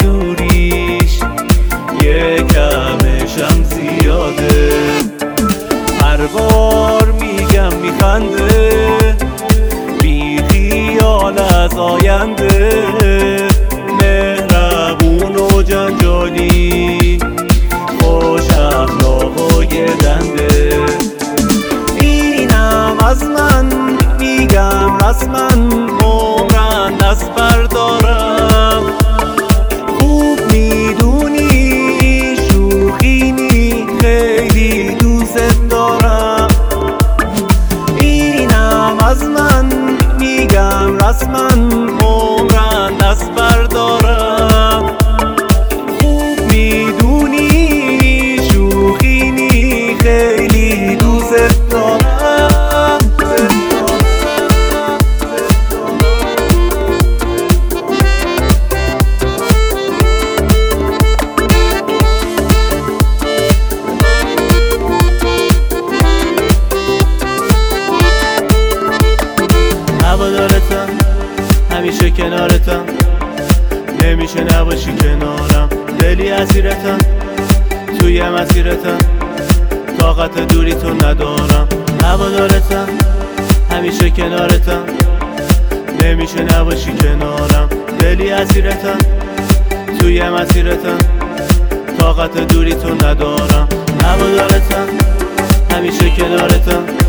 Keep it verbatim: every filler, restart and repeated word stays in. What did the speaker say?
دوریش یه کمشم زیاده. هر بار میگم میخنده بی خیال از آینده، مهربون و جنجالی خوش اخلاق و گردنده. اینم از من میگم رسما، عمرن دست بردارم. خوب میدونی شوخی نی، خیلی دوست دارم. اینم از من میگم رسما، عمرن دست بردارم. خوب میدونی شوخی نی، خیلی دوست دارم. هوادارتم، همیشه کنارتم، نمیشه نباشی کنارم. دلی اسیرتم، توی مسیرتم، طاقت دوری تو ندارم. هوادارتم، همیشه کنارتم، نمیشه نباشی کنارم. دلی اسیرتم، توی مسیرتم، طاقت دوری تو ندارم. هوادارتم، همیشه کنارتم،